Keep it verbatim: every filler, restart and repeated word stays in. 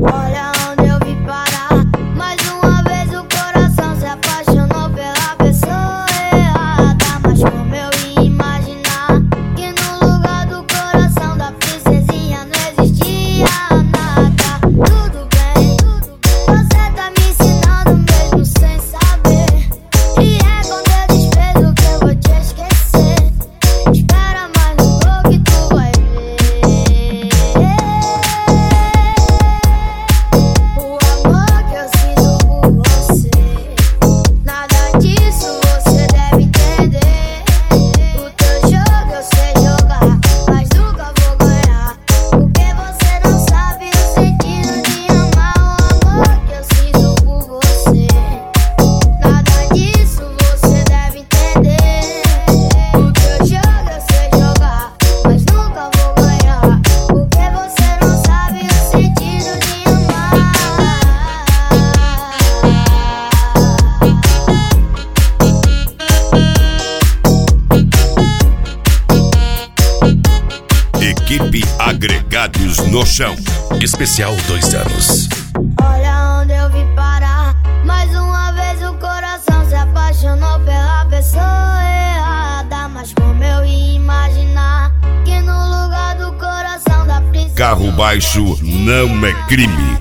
Olha onde eu vim parar. Mais uma vez o coração se apaixonou pela pessoa errada. Mas como eu ia imaginar que no lugar do coração da princesinha não existia nada. Tudo bem, você tá me ensinando mesmo sem saber. E é com teu desprezo que eu vou te esquecer. Espera mais um pouco que tu vai ver. O amor que eu sinto por você, nada disso você deve entender. O teu jogo eu sei jogar, mas nunca vou ganhar, porque você não sabe o sentido de amar. O amor que eu sinto por você, nada disso você deve entender. O teu jogo eu sei jogar, mas nunca vou ganhar, porque você não sabe o sentido de amar. Equipe Agregados no Chão. Especial dois anos. Olha onde eu vim parar. Mais uma vez o coração se apaixonou pela pessoa errada. Mas como eu ia imaginar que no lugar do coração da princesa Carro baixo não é crime.